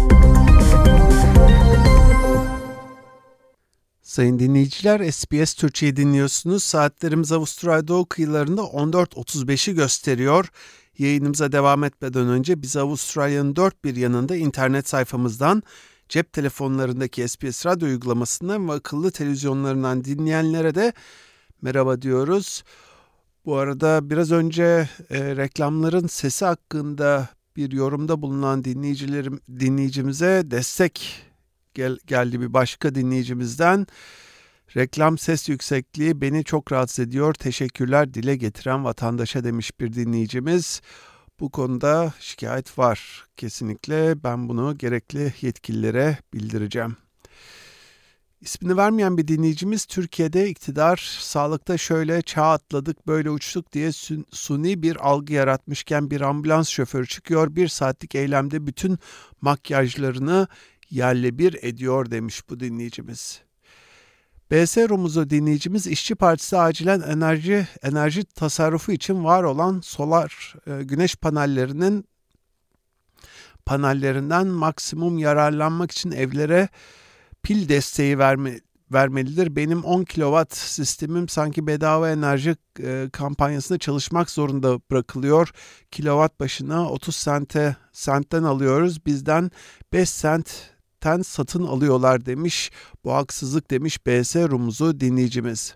Sayın dinleyiciler, S B S Türkçe'yi dinliyorsunuz. Saatlerimiz Avustralya Doğu kıyılarında on dört otuz beşi gösteriyor. Yayınımıza devam etmeden önce bizi Avustralya'nın dört bir yanında internet sayfamızdan, cep telefonlarındaki S B S Radyo uygulamasından ve akıllı televizyonlarından dinleyenlere de merhaba diyoruz. Bu arada biraz önce e, reklamların sesi hakkında bir yorumda bulunan dinleyicilerim dinleyicimize destek gel, geldi bir başka dinleyicimizden. Reklam ses yüksekliği beni çok rahatsız ediyor. Teşekkürler dile getiren vatandaşa demiş bir dinleyicimiz. Bu konuda şikayet var. Kesinlikle ben bunu gerekli yetkililere bildireceğim. İsmini vermeyen bir dinleyicimiz, Türkiye'de iktidar sağlıkta şöyle çağ atladık böyle uçtuk diye suni bir algı yaratmışken bir ambulans şoförü çıkıyor, bir saatlik eylemde bütün makyajlarını yerle bir ediyor demiş bu dinleyicimiz. B S Rumuz'u dinleyicimiz, İşçi Partisi acilen enerji enerji tasarrufu için var olan solar e, güneş panellerinin panellerinden maksimum yararlanmak için evlere pil desteği verme, vermelidir. Benim on kilowatt sistemim sanki bedava enerji e, kampanyasında çalışmak zorunda bırakılıyor. Kilowatt başına otuz sente sentten alıyoruz. Bizden beş sentten satın alıyorlar demiş. Bu haksızlık demiş B S Rumuz'u dinleyicimiz.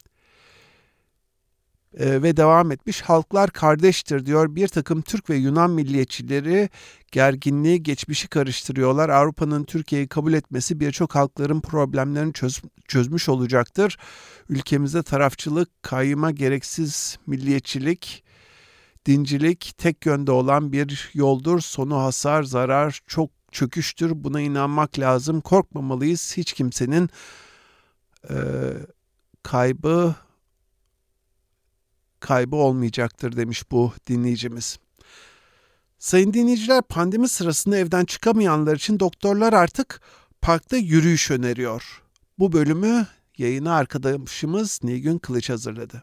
Ee, ve devam etmiş. Halklar kardeştir diyor. Bir takım Türk ve Yunan milliyetçileri gerginliği, geçmişi karıştırıyorlar. Avrupa'nın Türkiye'yi kabul etmesi birçok halkların problemlerini çöz, çözmüş olacaktır. Ülkemizde tarafçılık, kayyıma gereksiz milliyetçilik, dincilik tek yönde olan bir yoldur. Sonu hasar, zarar, çok çöküştür. Buna inanmak lazım. Korkmamalıyız. Hiç kimsenin e, kaybı kaybı olmayacaktır demiş bu dinleyicimiz. Sayın dinleyiciler, pandemi sırasında evden çıkamayanlar için doktorlar artık parkta yürüyüş öneriyor. Bu bölümü yayına arkadaşımız Nilgün Kılıç hazırladı.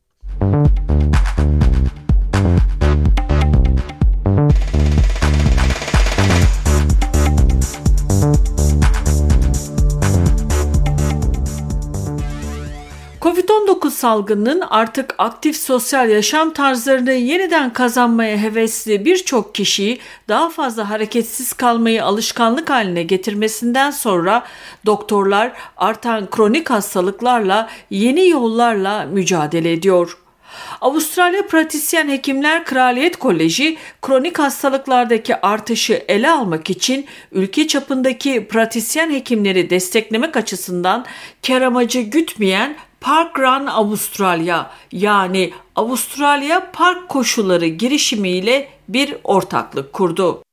kovid on dokuz salgınının artık aktif sosyal yaşam tarzlarını yeniden kazanmaya hevesli birçok kişiyi daha fazla hareketsiz kalmayı alışkanlık haline getirmesinden sonra doktorlar artan kronik hastalıklarla yeni yollarla mücadele ediyor. Avustralya Pratisyen Hekimler Kraliyet Koleji, kronik hastalıklardaki artışı ele almak için ülke çapındaki pratisyen hekimleri desteklemek açısından kar amacı gütmeyen Parkrun Avustralya, yani Avustralya Park Koşuları girişimiyle bir ortaklık kurdu.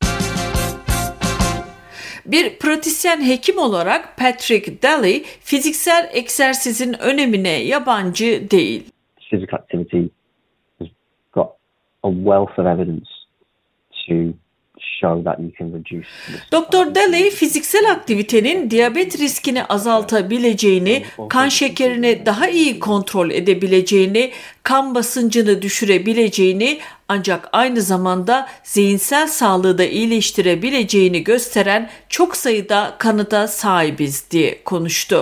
Bir pratisyen hekim olarak Patrick Daly, fiziksel egzersizin önemine yabancı değil.
Physical activity has got a wealth of evidence to show that you can reduce.
Doktor Daly, fiziksel aktivitenin diyabet riskini azaltabileceğini, kan şekerini daha iyi kontrol edebileceğini, kan basıncını düşürebileceğini, ancak aynı zamanda zihinsel sağlığı da iyileştirebileceğini gösteren çok sayıda kanıta sahibiz diye konuştu.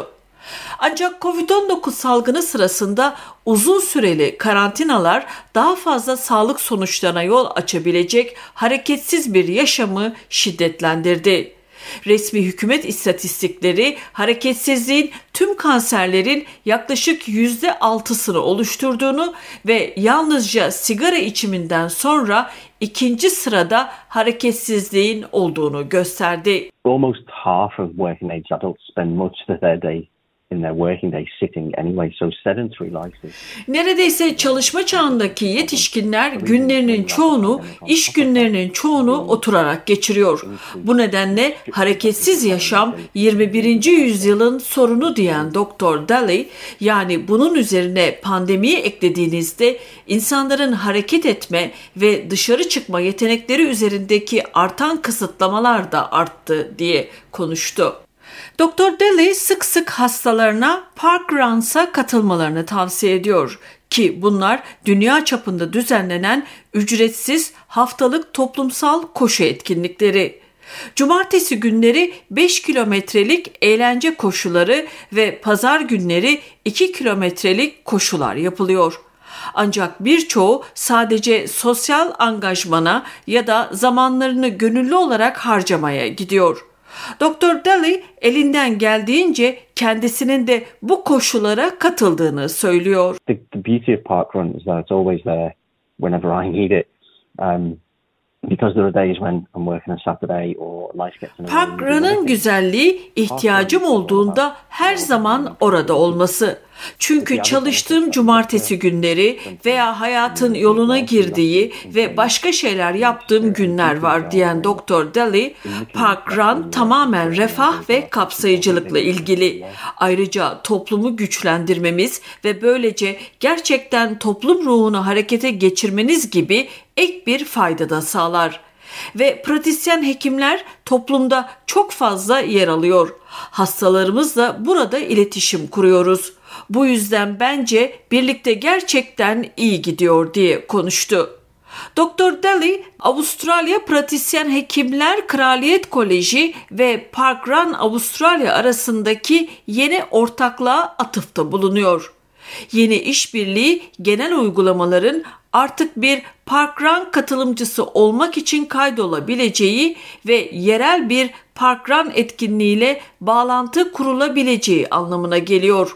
Ancak kovid on dokuz salgını sırasında uzun süreli karantinalar daha fazla sağlık sonuçlarına yol açabilecek hareketsiz bir yaşamı şiddetlendirdi. Resmi hükümet istatistikleri hareketsizliğin tüm kanserlerin yaklaşık yüzde altısını oluşturduğunu ve yalnızca sigara içiminden sonra ikinci sırada hareketsizliğin olduğunu gösterdi.
Almost half of working age adults spend most of their day in their working day sitting anyway, so sedentary lifestyle.
Neredeyse çalışma çağındaki yetişkinler günlerinin çoğunu, iş günlerinin çoğunu oturarak geçiriyor. Bu nedenle hareketsiz yaşam yirmi birinci yüzyılın sorunu diyen Doktor Daly, yani bunun üzerine pandemiyi eklediğinizde insanların hareket etme ve dışarı çıkma yetenekleri üzerindeki artan kısıtlamalar da arttı diye konuştu. Doktor Daly sık sık hastalarına Park Runs'a katılmalarını tavsiye ediyor ki bunlar dünya çapında düzenlenen ücretsiz haftalık toplumsal koşu etkinlikleri. Cumartesi günleri beş kilometrelik eğlence koşuları ve pazar günleri iki kilometrelik koşular yapılıyor. Ancak birçoğu sadece sosyal angajmana ya da zamanlarını gönüllü olarak harcamaya gidiyor. Doktor Daly elinden geldiğince kendisinin de bu koşulara katıldığını söylüyor.
The, the beauty of Park Run is that it's always there whenever I need it. Um, because there are days when I'm working on Saturday or life gets in the way.
Park Run'ın güzelliği ihtiyacım olduğunda her zaman orada olması. Çünkü çalıştığım cumartesi günleri veya hayatın yoluna girdiği ve başka şeyler yaptığım günler var diyen Doktor Daly, Park Run tamamen refah ve kapsayıcılıkla ilgili. Ayrıca toplumu güçlendirmemiz ve böylece gerçekten toplum ruhunu harekete geçirmeniz gibi ek bir fayda da sağlar. Ve pratisyen hekimler toplumda çok fazla yer alıyor. Hastalarımızla burada iletişim kuruyoruz. Bu yüzden bence birlikte gerçekten iyi gidiyor diye konuştu. Doktor Daly, Avustralya Pratisyen Hekimler Kraliyet Koleji ve Park Run Avustralya arasındaki yeni ortaklığa atıfta bulunuyor. Yeni işbirliği genel uygulamaların artık bir Park Run katılımcısı olmak için kaydolabileceği ve yerel bir Park Run etkinliğiyle bağlantı kurulabileceği anlamına geliyor.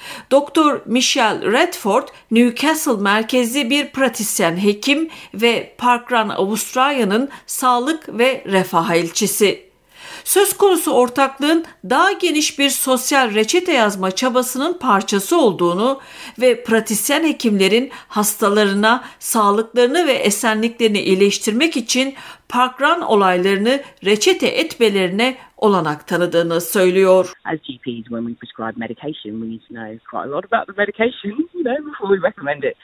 Doktor Michelle Redford, Newcastle merkezli bir pratisyen hekim ve Park Run Avustralya'nın sağlık ve refah elçisi. Söz konusu ortaklığın daha geniş bir sosyal reçete yazma çabasının parçası olduğunu ve pratisyen hekimlerin hastalarına sağlıklarını ve esenliklerini iyileştirmek için Park Run olaylarını reçete etmelerine olanak tanıdığını söylüyor.
As G Ps, when we prescribe medication, we need to know quite a lot about the medication, you know, before we recommend it.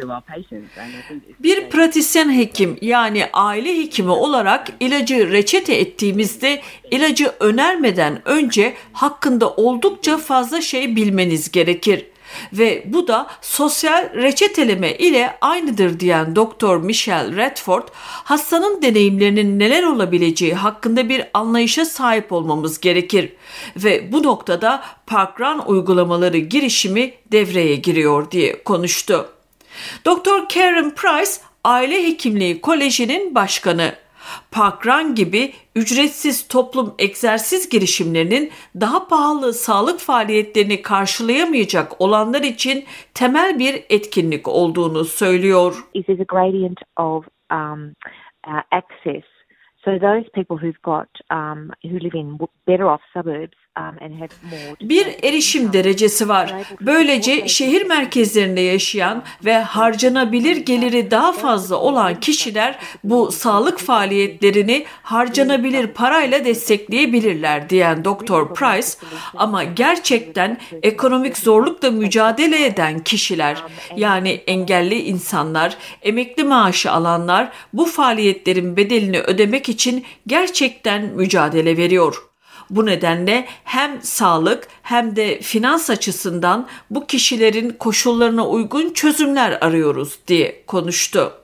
Bir pratisyen hekim, yani aile hekimi olarak ilacı reçete ettiğimizde ilacı önermeden önce hakkında oldukça fazla şey bilmeniz gerekir. Ve bu da sosyal reçeteleme ile aynıdır diyen Doktor Michelle Redford, hastanın deneyimlerinin neler olabileceği hakkında bir anlayışa sahip olmamız gerekir. Ve bu noktada Park Run uygulamaları girişimi devreye giriyor diye konuştu. Doktor Karen Price, Aile Hekimliği Koleji'nin başkanı. Park Run gibi ücretsiz toplum egzersiz girişimlerinin daha pahalı sağlık faaliyetlerini karşılayamayacak olanlar için temel bir etkinlik olduğunu söylüyor.
It is a gradient of um, uh, access. So those people who've got um, who live in better off suburbs um, and have more.
Bir erişim derecesi var. Böylece şehir merkezlerinde yaşayan ve harcanabilir geliri daha fazla olan kişiler bu sağlık faaliyetlerini harcanabilir parayla destekleyebilirler diyen Doktor Price, ama gerçekten ekonomik zorlukla mücadele eden kişiler, yani engelli insanlar, emekli maaşı alanlar bu faaliyetlerin bedelini ödemek için gerçekten mücadele veriyor. Bu nedenle hem sağlık hem de finans açısından bu kişilerin koşullarına uygun çözümler arıyoruz diye konuştu.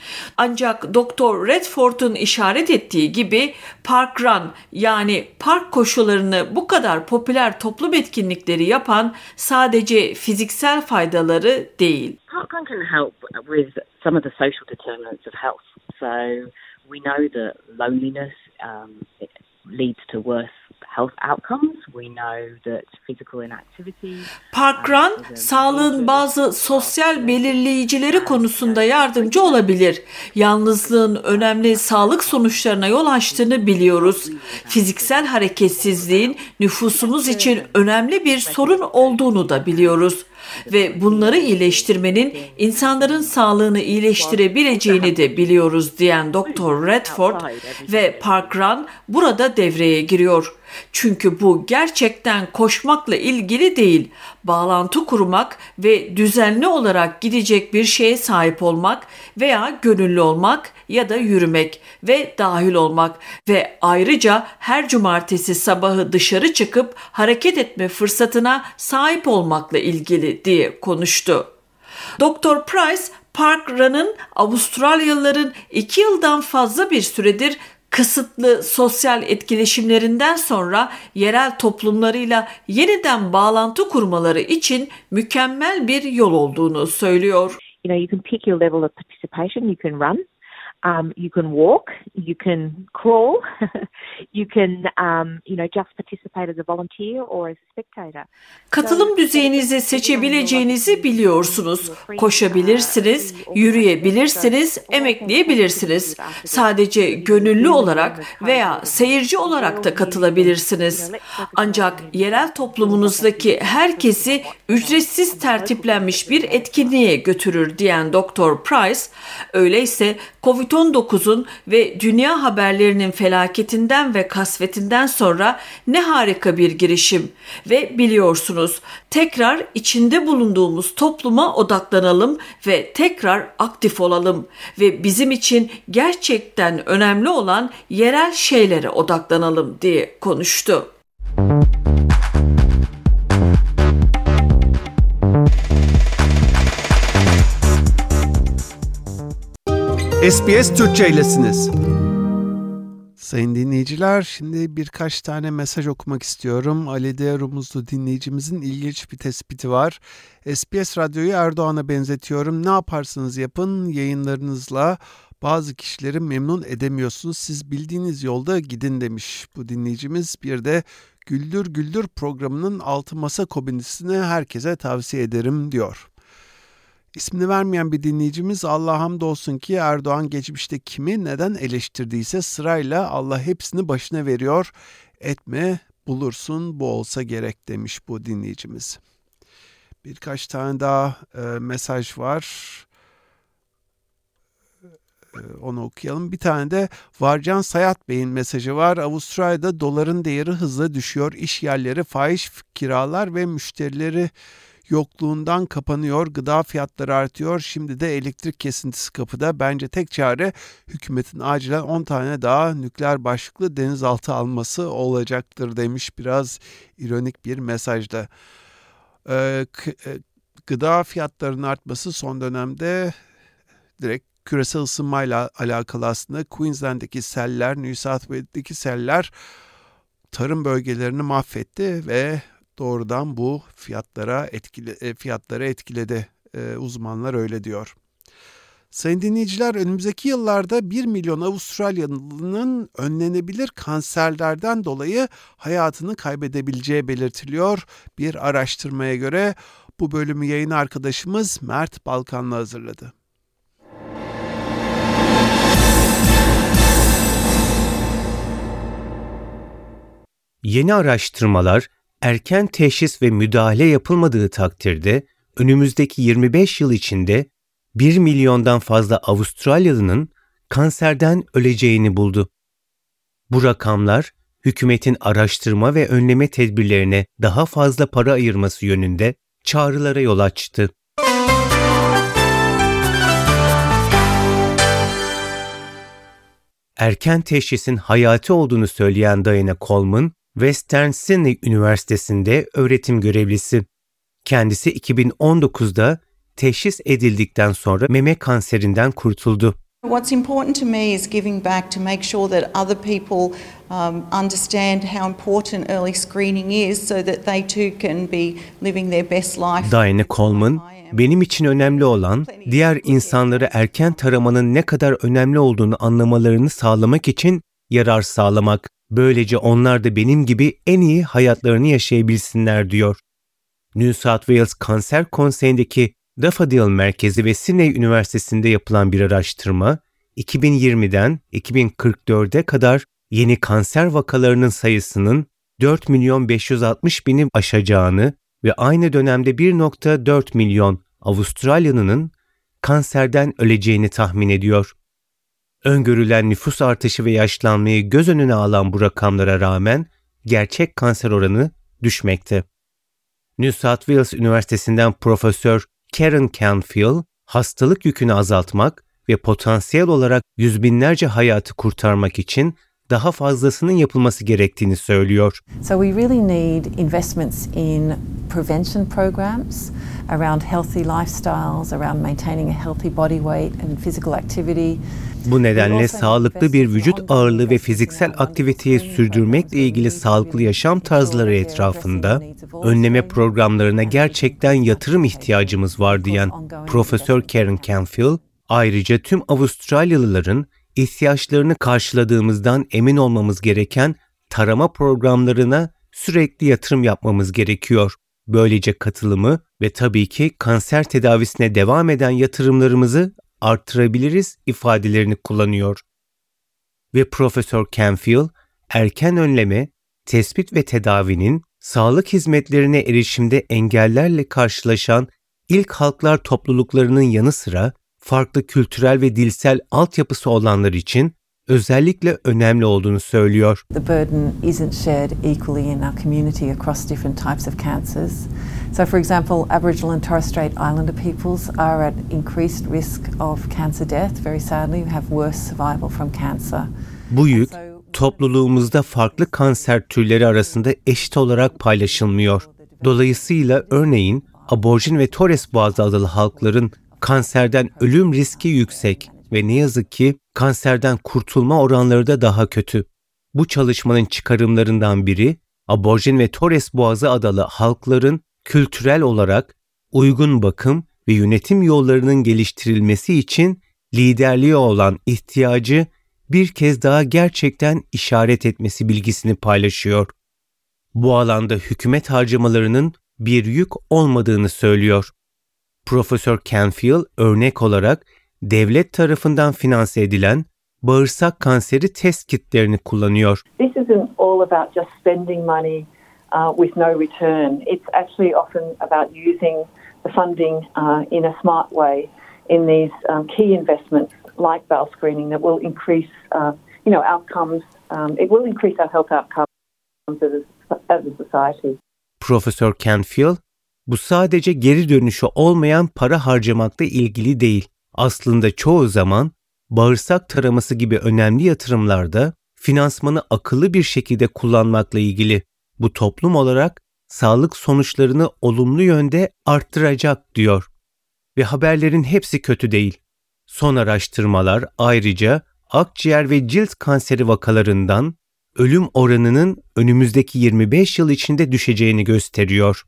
Ancak Doktor Redford'un işaret ettiği gibi park run yani park koşularını bu kadar popüler toplum etkinlikleri yapan sadece fiziksel faydaları değil.
Park run can help with some of the social determinants of health. So we know that loneliness um, leads to worse health outcomes. We know that physical inactivity.
Park run, sağlığın bazı sosyal belirleyicileri konusunda yardımcı olabilir. Yalnızlığın önemli sağlık sonuçlarına yol açtığını biliyoruz. Fiziksel hareketsizliğin nüfusumuz için önemli bir sorun olduğunu da biliyoruz. Ve bunları iyileştirmenin insanların sağlığını iyileştirebileceğini de biliyoruz diyen Doktor Redford ve Park Run burada devreye giriyor. Çünkü bu gerçekten koşmakla ilgili değil, bağlantı kurmak ve düzenli olarak gidecek bir şeye sahip olmak veya gönüllü olmak ya da yürümek ve dahil olmak ve ayrıca her cumartesi sabahı dışarı çıkıp hareket etme fırsatına sahip olmakla ilgili diye konuştu. Doktor Price, Park Run'ın Avustralyalıların iki yıldan fazla bir süredir kısıtlı sosyal etkileşimlerinden sonra yerel toplumlarıyla yeniden bağlantı kurmaları için mükemmel bir yol olduğunu söylüyor.
You know, you can pick your level of participation. You can run, um, you can walk, you can crawl, you can, um, you know, just participate as a volunteer or as a spectator.
Katılım düzeyinizi seçebileceğinizi biliyorsunuz. Koşabilirsiniz, yürüyebilirsiniz, emekleyebilirsiniz. Sadece gönüllü olarak veya seyirci olarak da katılabilirsiniz. Ancak yerel toplumunuzdaki herkesi ücretsiz tertiplenmiş bir etkinliğe götürür diyen Doktor Price, öyleyse kovid on dokuzun ve dünya haberlerinin felaketinden ve kasvetinden sonra ne harika bir girişim ve biliyorsunuz tekrar içinde bulunduğumuz topluma odaklanalım ve tekrar aktif olalım ve bizim için gerçekten önemli olan yerel şeylere odaklanalım diye konuştu.
S B S Türkçe'ylesiniz. Sayın dinleyiciler, şimdi birkaç tane mesaj okumak istiyorum. Ali D. Rumuzlu dinleyicimizin ilginç bir tespiti var. S B S Radyo'yu Erdoğan'a benzetiyorum. Ne yaparsanız yapın yayınlarınızla bazı kişileri memnun edemiyorsunuz. Siz bildiğiniz yolda gidin demiş bu dinleyicimiz. Bir de Güldür Güldür programının Altı Masa komedisini herkese tavsiye ederim diyor. İsmini vermeyen bir dinleyicimiz Allah'a hamdolsun ki Erdoğan geçmişte kimi neden eleştirdiyse sırayla Allah hepsini başına veriyor. Etme bulursun bu olsa gerek demiş bu dinleyicimiz. Birkaç tane daha e, mesaj var. E, onu okuyalım. Bir tane de Varcan Sayat Bey'in mesajı var. Avustralya'da doların değeri hızla düşüyor. İş yerleri fahiş kiralar ve müşterileri yokluğundan kapanıyor, gıda fiyatları artıyor, şimdi de elektrik kesintisi kapıda. Bence tek çare hükümetin acilen on tane daha nükleer başlıklı denizaltı alması olacaktır demiş biraz ironik bir mesajda. Ee, gıda fiyatlarının artması son dönemde direkt küresel ısınmayla alakalı aslında. Queensland'deki seller, New South Wales'deki seller tarım bölgelerini mahvetti ve doğrudan bu fiyatlara etkile, fiyatları etkiledi. Ee, uzmanlar öyle diyor. Sayın dinleyiciler, önümüzdeki yıllarda bir milyon Avustralyalı'nın önlenebilir kanserlerden dolayı hayatını kaybedebileceği belirtiliyor. Bir araştırmaya göre bu bölümü yayın arkadaşımız Mert Balkanlı hazırladı.
Yeni araştırmalar erken teşhis ve müdahale yapılmadığı takdirde önümüzdeki yirmi beş yıl içinde bir milyondan fazla Avustralyalı'nın kanserden öleceğini buldu. Bu rakamlar hükümetin araştırma ve önleme tedbirlerine daha fazla para ayırması yönünde çağrılara yol açtı. Erken teşhisin hayati olduğunu söyleyen Diana Coleman, Western Sydney Üniversitesi'nde öğretim görevlisi. Kendisi iki bin on dokuzda teşhis edildikten sonra meme kanserinden kurtuldu.
What's important to me is giving back to make sure that other people um, understand how important early screening is so that they too can be living their best life.
Diana Coleman, benim için önemli olan diğer insanlara erken taramanın ne kadar önemli olduğunu anlamalarını sağlamak için yarar sağlamak. Böylece onlar da benim gibi en iyi hayatlarını yaşayabilsinler diyor. New South Wales Kanser Konseyi'ndeki Daffodil Merkezi ve Sydney Üniversitesi'nde yapılan bir araştırma, iki bin yirmiden iki bin kırk dörde kadar yeni kanser vakalarının sayısının dört milyon beş yüz altmış bini aşacağını ve aynı dönemde bir virgül dört milyon Avustralyalı'nın kanserden öleceğini tahmin ediyor. Öngörülen nüfus artışı ve yaşlanmayı göz önüne alan bu rakamlara rağmen gerçek kanser oranı düşmekte. New South Wales Üniversitesi'nden Profesör Karen Canfield, hastalık yükünü azaltmak ve potansiyel olarak yüz binlerce hayatı kurtarmak için daha fazlasının yapılması gerektiğini söylüyor.
So we really need investments in prevention programs around healthy lifestyles, around maintaining a healthy body weight and physical activity.
Bu nedenle sağlıklı bir vücut ağırlığı ve fiziksel aktiviteyi sürdürmekle ilgili sağlıklı yaşam tarzları etrafında önleme programlarına gerçekten yatırım ihtiyacımız var diyen Profesör Karen Canfield, ayrıca tüm Avustralyalıların ihtiyaçlarını karşıladığımızdan emin olmamız gereken tarama programlarına sürekli yatırım yapmamız gerekiyor. Böylece katılımı ve tabii ki kanser tedavisine devam eden yatırımlarımızı arttırabiliriz ifadelerini kullanıyor. Ve Profesör Canfield, erken önleme, tespit ve tedavinin sağlık hizmetlerine erişimde engellerle karşılaşan ilk halklar topluluklarının yanı sıra farklı kültürel ve dilsel altyapısı olanlar için özellikle önemli olduğunu söylüyor.
The burden isn't shared equally in our community across different types of cancers. So for example, Aboriginal and Torres Strait Islander peoples are at increased risk of cancer death. Very sadly, we have worse survival from cancer.
Bu yük topluluğumuzda farklı kanser türleri arasında eşit olarak paylaşılmıyor. Dolayısıyla örneğin Aborjin ve Torres Boğazı adalı halkların kanserden ölüm riski yüksek ve ne yazık ki kanserden kurtulma oranları da daha kötü. Bu çalışmanın çıkarımlarından biri, Aborjin ve Torres Boğazı adalı halkların kültürel olarak uygun bakım ve yönetim yollarının geliştirilmesi için liderliğe olan ihtiyacı bir kez daha gerçekten işaret etmesi bilgisini paylaşıyor. Bu alanda hükümet harcamalarının bir yük olmadığını söylüyor. Profesör Canfield örnek olarak devlet tarafından finanse edilen bağırsak kanseri test kitlerini kullanıyor.
This isn't all about just spending money uh, with no return. It's actually often about using the funding uh, in a smart way in these um, key investments like bowel screening that will increase, uh, you know, outcomes. Um, it will increase our health outcomes as a, as a society.
Profesör Canfield, bu sadece geri dönüşü olmayan para harcamakla ilgili değil. Aslında çoğu zaman bağırsak taraması gibi önemli yatırımlarda finansmanı akıllı bir şekilde kullanmakla ilgili. Bu toplum olarak sağlık sonuçlarını olumlu yönde arttıracak diyor. Ve haberlerin hepsi kötü değil. Son araştırmalar ayrıca akciğer ve cilt kanseri vakalarından ölüm oranının önümüzdeki yirmi beş yıl içinde düşeceğini gösteriyor.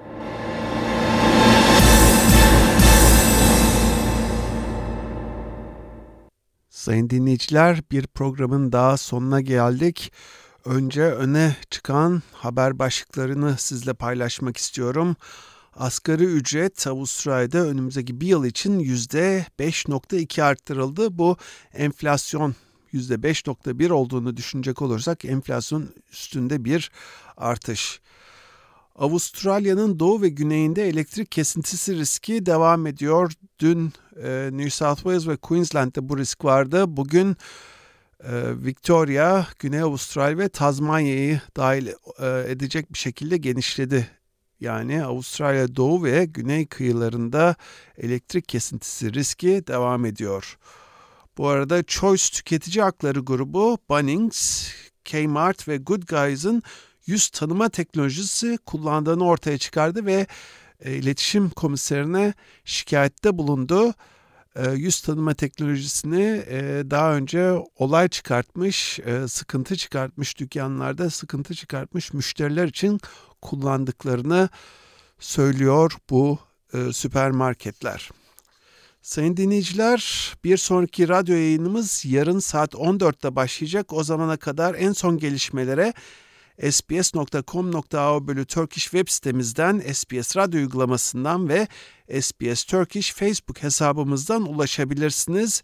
Sayın dinleyiciler, bir programın daha sonuna geldik. Önce öne çıkan haber başlıklarını sizle paylaşmak istiyorum. Asgari ücret Avustralya'da önümüzdeki bir yıl için yüzde beş virgül iki arttırıldı. Bu enflasyon yüzde beş virgül bir olduğunu düşünecek olursak enflasyon üstünde bir artış. Avustralya'nın doğu ve güneyinde elektrik kesintisi riski devam ediyor. Dün e, New South Wales ve Queensland'de bu risk vardı. Bugün e, Victoria, Güney Avustralya ve Tazmanya'yı dahil e, edecek bir şekilde genişledi. Yani Avustralya doğu ve güney kıyılarında elektrik kesintisi riski devam ediyor. Bu arada Choice Tüketici Hakları Grubu, Bunnings, Kmart ve Good Guys'ın yüz tanıma teknolojisi kullandığını ortaya çıkardı ve e, iletişim komiserine şikayette bulundu. yüz tanıma teknolojisini daha önce olay çıkartmış, sıkıntı çıkartmış dükkanlarda, sıkıntı çıkartmış müşteriler için kullandıklarını söylüyor bu süpermarketler. Sayın dinleyiciler, bir sonraki radyo yayınımız yarın saat on dörtte başlayacak. O zamana kadar en son gelişmelere sbs nokta com nokta a u bölü Turkish web sitemizden, S B S radyo uygulamasından ve S B S Turkish Facebook hesabımızdan ulaşabilirsiniz.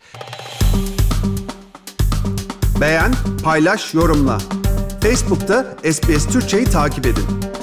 Beğen, paylaş, yorumla. Facebook'ta S B S Türkçe'yi takip edin.